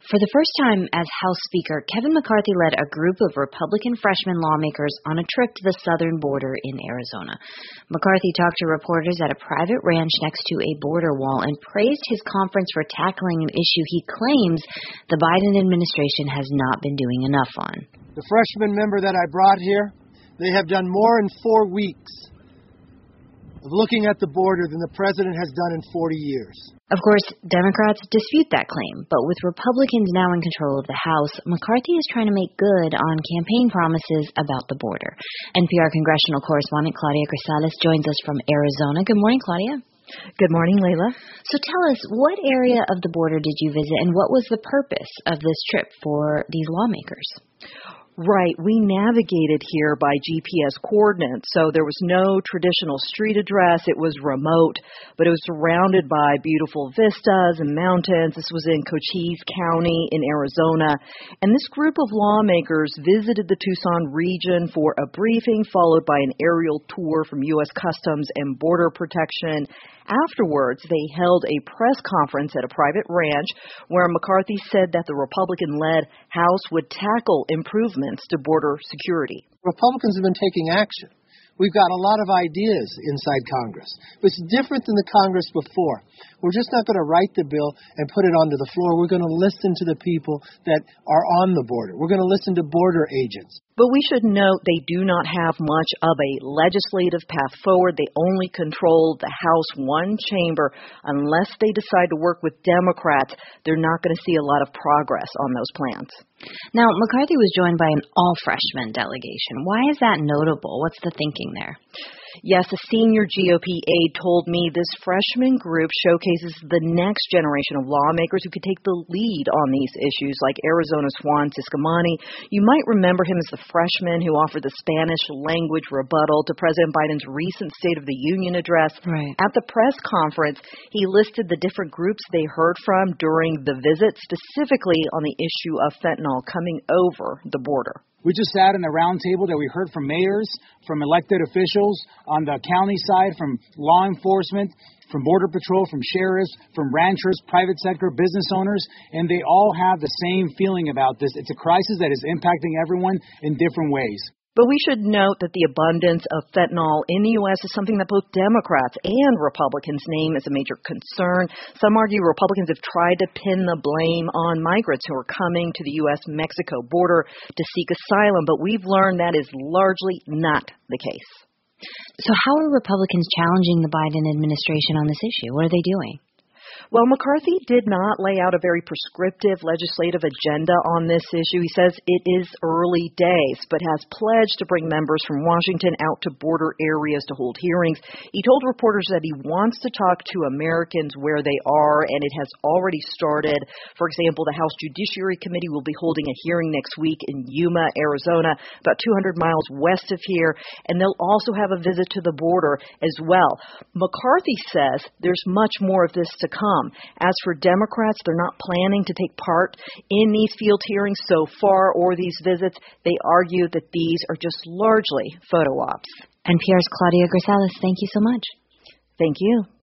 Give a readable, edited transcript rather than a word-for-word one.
For the first time as House Speaker, Kevin McCarthy led a group of Republican freshman lawmakers on a trip to the southern border in Arizona. McCarthy talked to reporters at a private ranch next to a border wall and praised his conference for tackling an issue he claims the Biden administration has not been doing enough on. The freshman member that I brought here, they have done more in 4 weeks of looking at the border than the president has done in 40 years. Of course, Democrats dispute that claim, but with Republicans now in control of the House, McCarthy is trying to make good on campaign promises about the border. NPR congressional correspondent Claudia Grisales joins us from Arizona. Good morning, Claudia. Good morning, Layla. So tell us, what area of the border did you visit, and what was the purpose of this trip for these lawmakers? Right. We navigated here by GPS coordinates, so there was no traditional street address. It was remote, but it was surrounded by beautiful vistas and mountains. This was in Cochise County in Arizona, and this group of lawmakers visited the Tucson region for a briefing, followed by an aerial tour from U.S. Customs and Border Protection. Afterwards, they held a press conference at a private ranch where McCarthy said that the Republican-led House would tackle improvements to border security. Republicans have been taking action. We've got a lot of ideas inside Congress. But it's different than the Congress before. We're just not going to write the bill and put it onto the floor. We're going to listen to the people that are on the border. We're going to listen to border agents. But we should note they do not have much of a legislative path forward. They only control the House one chamber. Unless they decide to work with Democrats, they're not going to see a lot of progress on those plans. Now, McCarthy was joined by an all-freshman delegation. Why is that notable? What's the thinking there? Yes, a senior GOP aide told me this freshman group showcases the next generation of lawmakers who could take the lead on these issues, like Arizona's Juan Ciscomani. You might remember him as the freshman who offered the Spanish language rebuttal to President Biden's recent State of the Union address. Right. At the press conference, he listed the different groups they heard from during the visit, specifically on the issue of fentanyl coming over the border. We just sat in a round table that we heard from mayors, from elected officials on the county side, from law enforcement, from Border Patrol, from sheriffs, from ranchers, private sector, business owners, and they all have the same feeling about this. It's a crisis that is impacting everyone in different ways. But we should note that the abundance of fentanyl in the U.S. is something that both Democrats and Republicans name as a major concern. Some argue Republicans have tried to pin the blame on migrants who are coming to the U.S.-Mexico border to seek asylum, but we've learned that is largely not the case. So how are Republicans challenging the Biden administration on this issue? What are they doing? Well, McCarthy did not lay out a very prescriptive legislative agenda on this issue. He says it is early days, but has pledged to bring members from Washington out to border areas to hold hearings. He told reporters that he wants to talk to Americans where they are, and it has already started. For example, the House Judiciary Committee will be holding a hearing next week in Yuma, Arizona, about 200 miles west of here, and they'll also have a visit to the border as well. McCarthy says there's much more of this to come. As for Democrats, they're not planning to take part in these field hearings so far or these visits. They argue that these are just largely photo ops. NPR's Claudia Grisales, thank you so much. Thank you.